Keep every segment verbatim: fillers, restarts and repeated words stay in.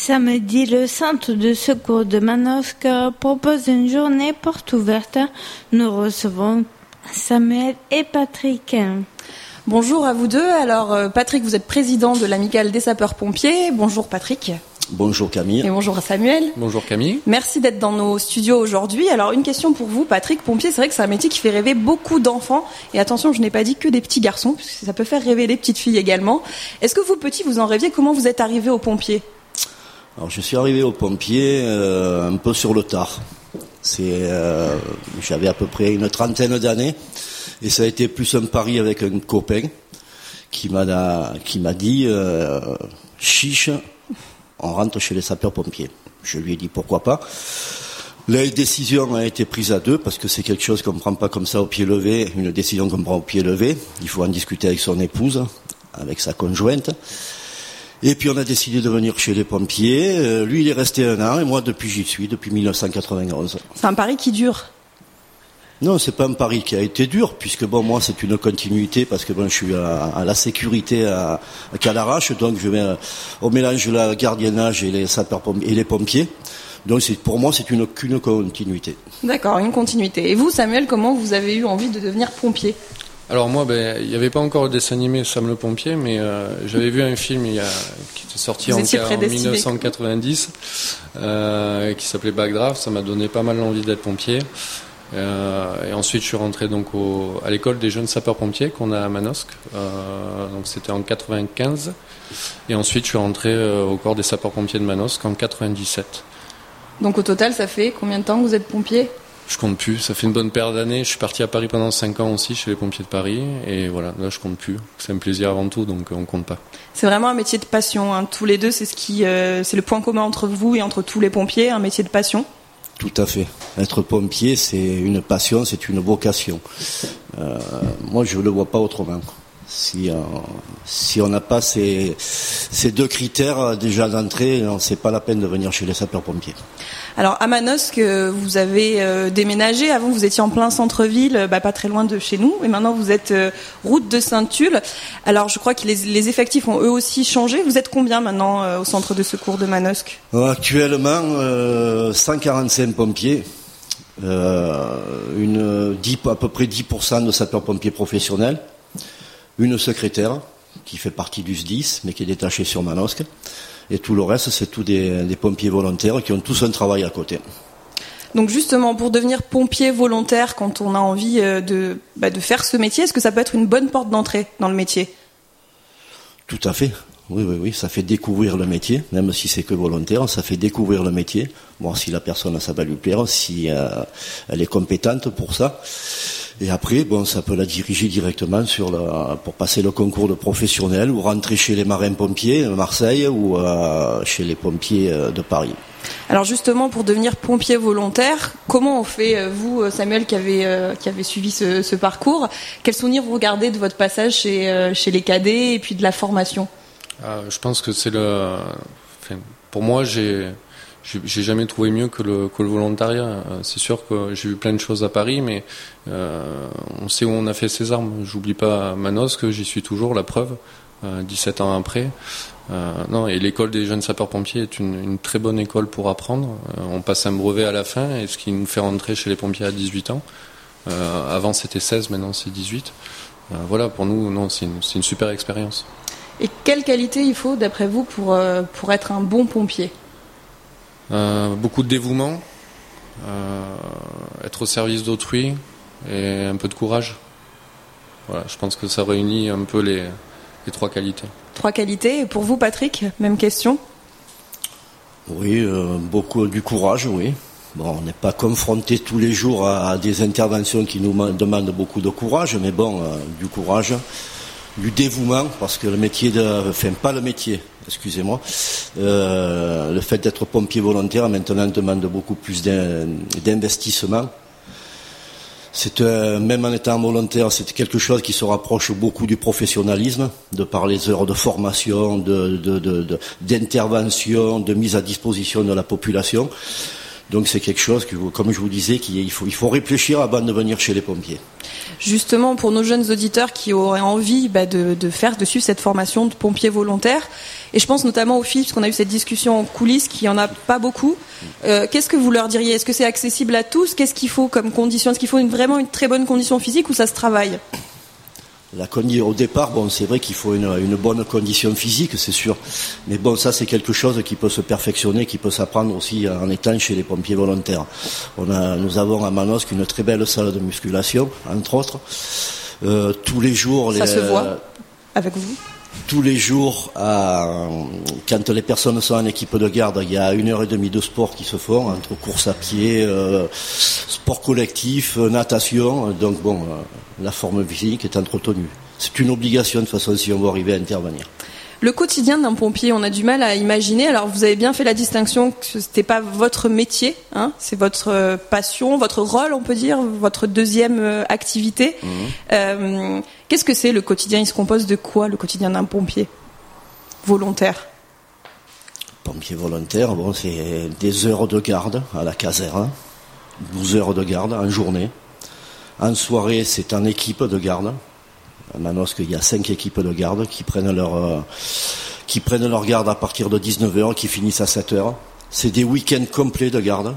samedi, le centre de secours de Manosque propose une journée porte ouverte. Nous recevons Samuel et Patrick. Bonjour à vous deux. Alors Patrick, vous êtes président de l'Amicale des sapeurs-pompiers. Bonjour Patrick. Bonjour Camille. Et bonjour à Samuel. Bonjour Camille. Merci d'être dans nos studios aujourd'hui. Alors une question pour vous Patrick, pompier, c'est vrai que c'est un métier qui fait rêver beaucoup d'enfants. Et attention, je n'ai pas dit que des petits garçons, parce que ça peut faire rêver les petites filles également. Est-ce que vous petits, vous en rêviez? Comment vous êtes arrivés aux pompiers? Alors je suis arrivé aux pompiers euh, un peu sur le tard. C'est, euh, j'avais à peu près une trentaine d'années. Et ça a été plus un pari avec un copain qui m'a, qui m'a dit euh, chiche, on rentre chez les sapeurs-pompiers. Je lui ai dit pourquoi pas. La décision a été prise à deux parce que c'est quelque chose qu'on ne prend pas comme ça au pied levé, une décision qu'on prend au pied levé. Il faut en discuter avec son épouse, avec sa conjointe. Et puis on a décidé de venir chez les pompiers. Euh, lui il est resté un an et moi depuis j'y suis, depuis dix-neuf cent quatre-vingt-onze. C'est un pari qui dure? Non, c'est pas un pari qui a été dur, puisque bon, moi, c'est une continuité, parce que bon, je suis à, à la sécurité à, à Cadarache, donc je mets au mélange la gardiennage et les sapeurs-pompiers et les pompiers. Donc c'est, pour moi, c'est une, qu'une continuité. D'accord, une continuité. Et vous, Samuel, comment vous avez eu envie de devenir pompier? Alors moi, ben, il n'y avait pas encore le dessin animé Sam le pompier, mais euh, j'avais vu un film il y a, qui était sorti en, en dix-neuf cent quatre-vingt-dix, euh, qui s'appelait Backdraft. Ça m'a donné pas mal l'envie d'être pompier. Euh, et ensuite, je suis rentré donc au, à l'école des jeunes sapeurs-pompiers qu'on a à Manosque. Euh, donc c'était en quatre-vingt-quinze. Et ensuite, je suis rentré euh, au corps des sapeurs-pompiers de Manosque en quatre-vingt-dix-sept. Donc au total, ça fait combien de temps que vous êtes pompier? Je compte plus. Ça fait une bonne paire d'années. Je suis parti à Paris pendant cinq ans aussi chez les pompiers de Paris. Et voilà, là, je compte plus. C'est un plaisir avant tout, donc on compte pas. C'est vraiment un métier de passion. Hein. Tous les deux, c'est ce qui, euh, c'est le point commun entre vous et entre tous les pompiers, un métier de passion. Tout à fait. Être pompier, c'est une passion, c'est une vocation. Euh, moi, je ne le vois pas autrement. Si, euh, si on n'a pas ces, ces deux critères déjà d'entrée, c'est pas la peine de venir chez les sapeurs-pompiers. Alors à Manosque, vous avez euh, déménagé. Avant, vous étiez en plein centre-ville, bah, pas très loin de chez nous. Et maintenant, vous êtes euh, route de Saint-Tulle. Alors, je crois que les, les effectifs ont eux aussi changé. Vous êtes combien maintenant euh, au centre de secours de Manosque? Actuellement, euh, cent quarante-cinq pompiers. Euh, une, dix, à peu près dix pour cent de sapeurs-pompiers professionnels. Une secrétaire qui fait partie du S D I S, mais qui est détachée sur Manosque. Et tout le reste, c'est tous des, des pompiers volontaires qui ont tous un travail à côté. Donc justement, pour devenir pompier volontaire, quand on a envie de, bah, de faire ce métier, est-ce que ça peut être une bonne porte d'entrée dans le métier? Tout à fait. Oui, oui, oui. Ça fait découvrir le métier, même si c'est que volontaire, ça fait découvrir le métier. Voir si la personne, ça va lui plaire, si euh, elle est compétente pour ça. Et après, bon, ça peut la diriger directement sur la, pour passer le concours de professionnel ou rentrer chez les marins-pompiers de Marseille ou euh, chez les pompiers de Paris. Alors justement, pour devenir pompier volontaire, comment on fait, vous, Samuel, qui avez, euh, qui avez suivi ce, ce parcours, quels souvenirs vous regardez de votre passage chez, euh, chez les cadets et puis de la formation? euh, Je pense que c'est le... Enfin, pour moi, j'ai... J'ai jamais trouvé mieux que le, que le volontariat. C'est sûr que j'ai vu plein de choses à Paris, mais euh, on sait où on a fait ses armes. J'oublie pas Manosque, j'y suis toujours, la preuve, euh, dix-sept ans après. Euh, non, et l'école des jeunes sapeurs-pompiers est une, une très bonne école pour apprendre. Euh, on passe un brevet à la fin, et ce qui nous fait rentrer chez les pompiers à dix-huit ans. Euh, avant c'était seize, maintenant c'est dix-huit. Euh, voilà, pour nous, non, c'est une, c'est une super expérience. Et quelle qualité il faut, d'après vous, pour, euh, pour être un bon pompier? Euh, beaucoup de dévouement, euh, être au service d'autrui et un peu de courage. Voilà, je pense que ça réunit un peu les, les trois qualités. Trois qualités. Et pour vous, Patrick, même question? Oui, euh, beaucoup du courage, oui. Bon, on n'est pas confronté tous les jours à, à des interventions qui nous demandent beaucoup de courage, mais bon, euh, du courage, du dévouement, parce que le métier de... Enfin, pas le métier, excusez-moi. Euh, le fait d'être pompier volontaire, maintenant, demande beaucoup plus d'investissement. C'est, euh, même en étant volontaire, c'est quelque chose qui se rapproche beaucoup du professionnalisme, de par les heures de formation, de, de, de, de, d'intervention, de mise à disposition de la population. Donc c'est quelque chose que, comme je vous disais, qu'il faut, il faut réfléchir avant de venir chez les pompiers. Justement, pour nos jeunes auditeurs qui auraient envie bah, de, de faire, de suivre cette formation de pompiers volontaires, et je pense notamment aux filles, parce qu'on a eu cette discussion en coulisses, qu'il n'y en a pas beaucoup. Euh, qu'est-ce que vous leur diriez ? Est-ce que c'est accessible à tous ? Qu'est-ce qu'il faut comme condition ? Est-ce qu'il faut une, vraiment une très bonne condition physique ou ça se travaille ? La condi- au départ, bon, c'est vrai qu'il faut une, une bonne condition physique, c'est sûr. Mais bon, ça, c'est quelque chose qui peut se perfectionner, qui peut s'apprendre aussi en étant chez les pompiers volontaires. On a, nous avons à Manosque une très belle salle de musculation, entre autres. Euh, tous les jours, ça les, se voit avec vous. Tous les jours, à, quand les personnes sont en équipe de garde, il y a une heure et demie de sport qui se font, entre course à pied, euh, sport collectif, natation. Donc bon, euh, la forme physique est entretenue. C'est une obligation de toute façon si on veut arriver à intervenir. Le quotidien d'un pompier, on a du mal à imaginer. Alors vous avez bien fait la distinction que c'était pas votre métier, hein, c'est votre passion, votre rôle, on peut dire, votre deuxième activité. Mmh. Euh, qu'est-ce que c'est le quotidien ? Il se compose de quoi le quotidien d'un pompier volontaire ? Pompier volontaire, bon, c'est des heures de garde à la caserne, douze heures de garde en journée. En soirée, c'est en équipe de garde. À Manosque, il y a cinq équipes de garde qui prennent leur euh, qui prennent leur garde à partir de dix-neuf heures, qui finissent à sept heures. C'est des week-ends complets de garde,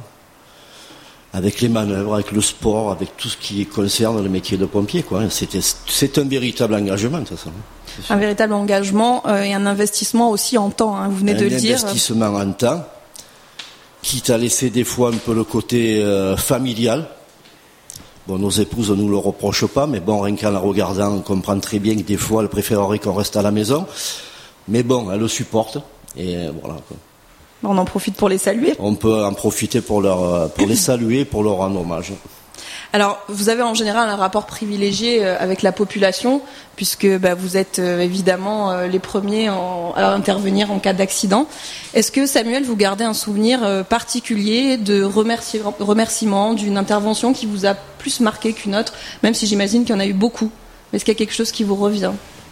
avec les manœuvres, avec le sport, avec tout ce qui concerne le métier de pompier, quoi. C'était, c'est un véritable engagement, ça. ça un véritable engagement euh, et un investissement aussi en temps, hein, vous venez un de le dire. Un investissement en temps, quitte à laisser des fois un peu le côté euh, familial. Bon, nos épouses ne nous le reprochent pas, mais bon, rien qu'en la regardant, on comprend très bien que des fois, elles préféreraient qu'on reste à la maison. Mais bon, elles le supportent. Et voilà. On en profite pour les saluer. On peut en profiter pour, leur, pour les saluer, pour leur rendre hommage. Alors, vous avez en général un rapport privilégié avec la population, puisque bah, vous êtes euh, évidemment euh, les premiers en, à intervenir en cas d'accident. Est-ce que, Samuel, vous gardez un souvenir euh, particulier de remercie, remerciement, d'une intervention qui vous a plus marqué qu'une autre, même si j'imagine qu'il y en a eu beaucoup. Est-ce qu'il y a quelque chose qui vous revient ?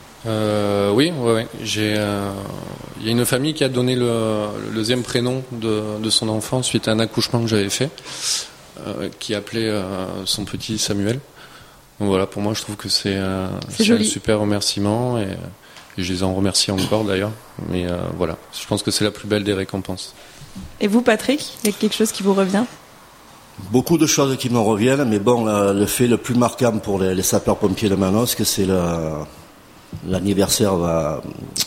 Euh, oui, ouais, ouais. J'ai, euh, il y a une famille qui a donné le, le deuxième prénom de, de son enfant suite à un accouchement que j'avais fait. Euh, qui appelait euh, son petit Samuel. Donc voilà, pour moi, je trouve que c'est, euh, c'est, c'est un super remerciement et, et je les en remercie encore d'ailleurs. Mais euh, voilà, je pense que c'est la plus belle des récompenses. Et vous, Patrick, il y a quelque chose qui vous revient ? Beaucoup de choses qui me reviennent, mais bon, le, le fait le plus marquant pour les, les sapeurs-pompiers de Manosque, c'est le, l'anniversaire va,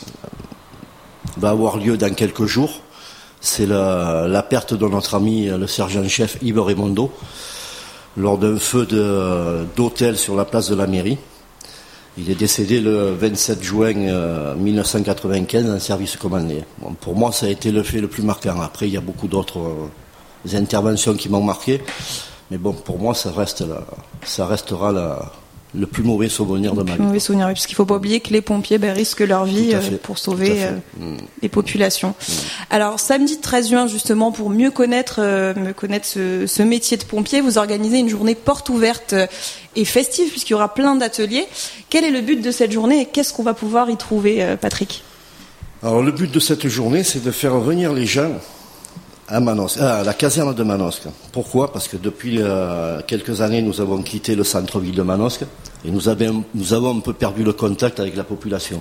va avoir lieu dans quelques jours. C'est la, la perte de notre ami, le sergent-chef Yves Raimondo, lors d'un feu de, d'hôtel sur la place de la mairie. Il est décédé le vingt-sept juin mille neuf cent quatre-vingt-quinze en service commandé. Bon, pour moi, ça a été le fait le plus marquant. Après, il y a beaucoup d'autres euh, interventions qui m'ont marqué. Mais bon, pour moi, ça, reste la, ça restera la, le plus mauvais souvenir de ma vie. Le plus mauvais souvenir, oui, parce qu'il ne faut pas oublier que les pompiers ben, risquent leur vie euh, pour sauver euh, mmh. les populations. Mmh. Alors, samedi treize juin, justement, pour mieux connaître, euh, mieux connaître ce, ce métier de pompier, vous organisez une journée porte ouverte et festive, puisqu'il y aura plein d'ateliers. Quel est le but de cette journée et qu'est-ce qu'on va pouvoir y trouver, euh, Patrick ? Alors, le but de cette journée, c'est de faire venir les gens à Manosque, à la caserne de Manosque. Pourquoi ? Parce que depuis euh, quelques années, nous avons quitté le centre-ville de Manosque et nous avons, nous avons un peu perdu le contact avec la population.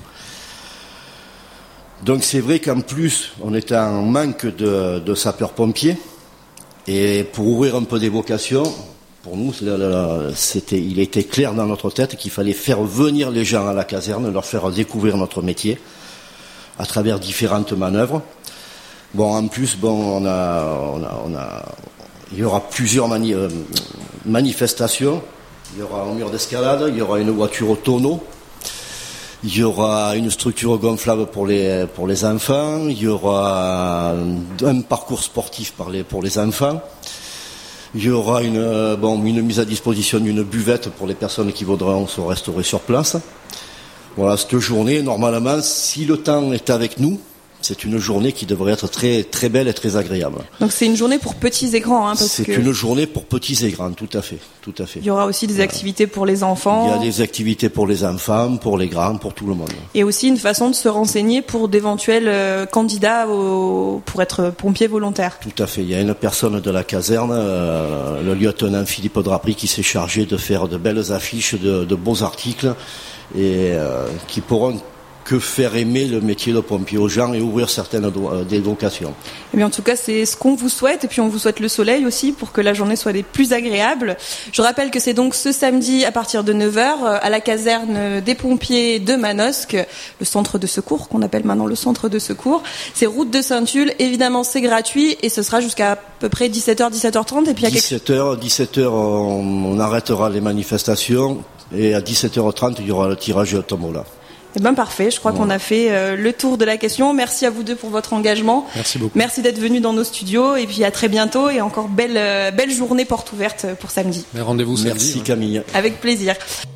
Donc c'est vrai qu'en plus, on était en manque de, de sapeurs-pompiers et pour ouvrir un peu des vocations, pour nous, c'était, il était clair dans notre tête qu'il fallait faire venir les gens à la caserne, leur faire découvrir notre métier à travers différentes manœuvres. Bon, en plus, bon, on a, on a, on a, il y aura plusieurs mani- euh, manifestations. Il y aura un mur d'escalade, il y aura une voiture au tonneau, il y aura une structure gonflable pour les, pour les enfants, il y aura un parcours sportif pour les, pour les enfants, il y aura une, bon, une mise à disposition d'une buvette pour les personnes qui voudront se restaurer sur place. Voilà, cette journée, normalement, si le temps est avec nous, c'est une journée qui devrait être très très belle et très agréable. Donc c'est une journée pour petits et grands, hein, parce c'est que une journée pour petits et grands, tout à fait, tout à fait. Il y aura aussi des voilà. activités pour les enfants. Il y a des activités pour les enfants, pour les grands, pour tout le monde. Et aussi une façon de se renseigner pour d'éventuels euh, candidats au, pour être pompier volontaire. Tout à fait. Il y a une personne de la caserne, euh, le lieutenant Philippe Drapry, qui s'est chargé de faire de belles affiches, de, de beaux articles, et euh, qui pourront que faire aimer le métier de pompier aux gens et ouvrir certaines do- euh, des vocations. Eh bien, en tout cas, c'est ce qu'on vous souhaite, et puis on vous souhaite le soleil aussi pour que la journée soit des plus agréables. Je rappelle que c'est donc ce samedi à partir de neuf heures à la caserne des pompiers de Manosque, le centre de secours qu'on appelle maintenant le centre de secours. C'est route de Saint-Tulle, évidemment c'est gratuit et ce sera jusqu'à à peu près dix-sept heures, dix-sept heures trente. Et puis à dix-sept heures, dix-sept heures, on, on arrêtera les manifestations et à dix-sept heures trente il y aura le tirage de tombola. Eh ben parfait, je crois ouais. qu'on a fait euh, le tour de la question. Merci à vous deux pour votre engagement. Merci beaucoup. Merci d'être venus dans nos studios et puis à très bientôt et encore belle euh, belle journée porte ouverte pour samedi. Mais rendez-vous samedi. Merci Camille. Avec plaisir.